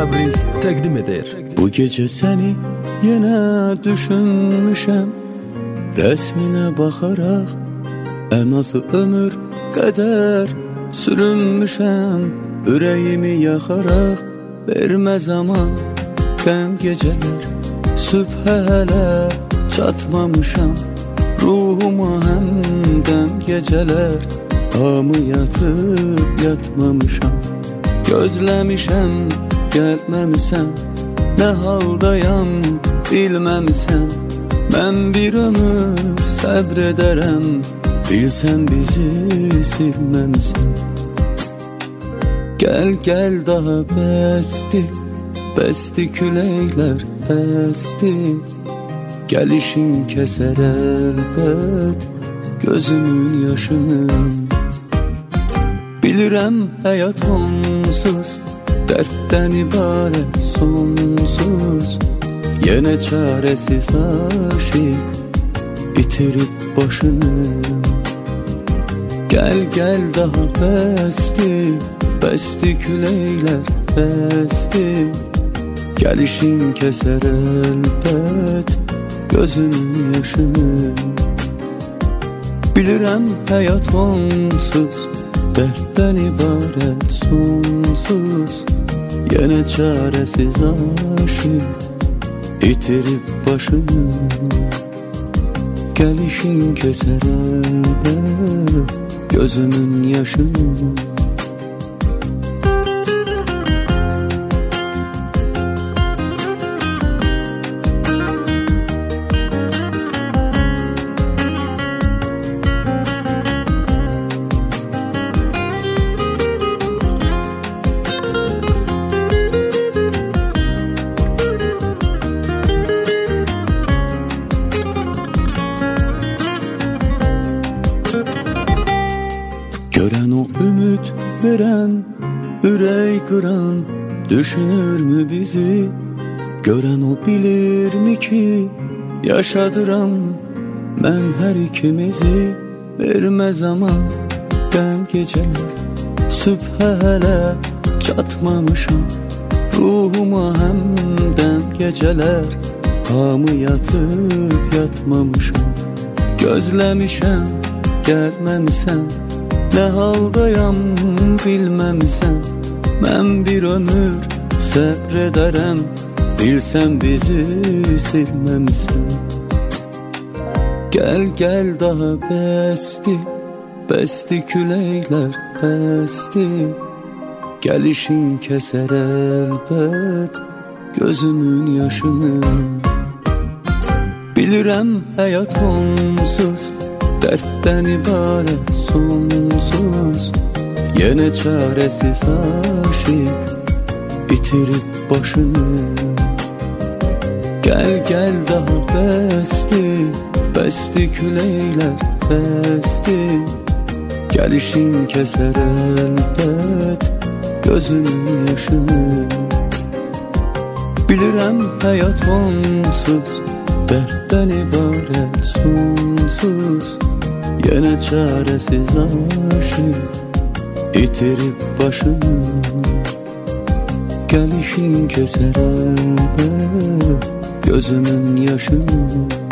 Təbriz təqdim edir. Bu gece seni yine düşünmüşəm, resmine bakarak en azı ömür kadar sürünmüşəm. Yüreğimi yakarak verme zaman qəm geceler, sübhə hələ çatmamışam. Ruhuma həmdəm geceler, hamı yatıp yatmamışam. Gözləmişəm gəlməmisən, nə haldayam bilməmisən. Mən bir ömür səbr edərəm, bilsən bizi silməmisən. Gel gel daha bəsdi, bəsdi küləklər bəsdi. Gəlişin kəsər əlbət gözümün yaşını. Bilirəm həyat onsuz, dərddən ibarət sonsuz. Yenə çarəsiz aşıq itirib başını. Gel gel daha bəsdi, bəsdi küləklər bəsdi. Gəlişin kəsər əlbət gözümün yaşını. Bilirəm həyat onsuz, dərddən ibarət sonsuz. Yenə çarəsiz aşıq itirib başını. Gəlişin kəsər əlbət gözümün yaşını. Gören o ümit veren, ürək qıran düşünür mü bizi? Gören o bilir mi ki yaşadıram mən hər ikimizi? Vermə zaman qəm geceler, sübhə hələ çatmamışam. Ruhuma həmdəm geceler, hamı yatıp yatmamışam. Gözləmişəm gəlməmisən, nə haldayam bilməmisən. Mən bir ömür səbr edərəm, bilsən bizi silməmisən. Gel gel daha bəsdi, bəsdi küləklər bəsdi. Gəlişin kəsər əlbət gözümün yaşını. Bilirəm həyat onsuz, dərddən ibarət sonsuz. Yenə çarəsiz aşıq itirib başını. Gel gel daha bəsdi, bəsdi küləklər bəsdi. Gəlişin kəsər əlbət gözümün yaşını. Bilirəm həyat onsuz, dərddən ibarət sonsuz. Yenə çarəsiz aşıq itirib başını. Gəlişin kəsər əlbət gözümün yaşını.